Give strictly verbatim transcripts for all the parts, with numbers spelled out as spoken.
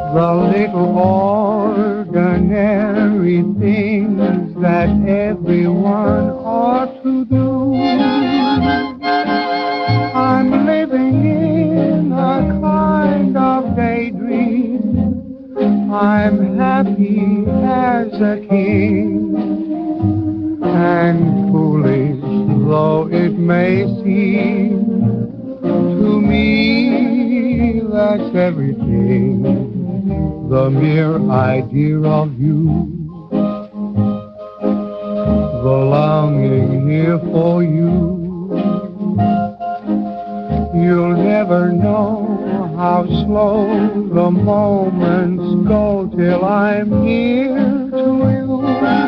The little ordinary things that everyone ought to do. I'm living in a kind of daydream. I'm happy as a king. And foolish though it may seem, to me that's everything. The mere idea of you, the longing here for you. You'll never know how slow the moments go till I'm near to you.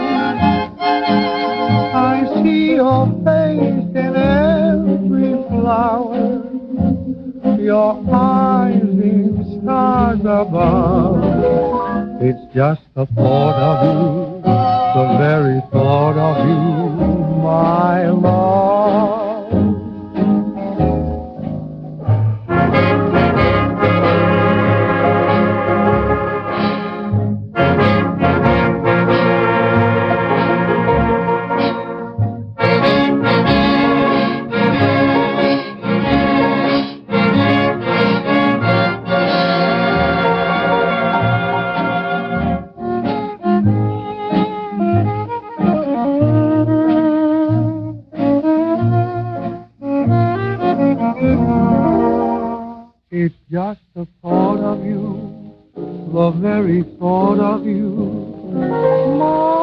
I see your face in every flower, your eyes in stars above. It's just the thought of you, the very thought of you, my love. It's just the thought of you, the very thought of you, my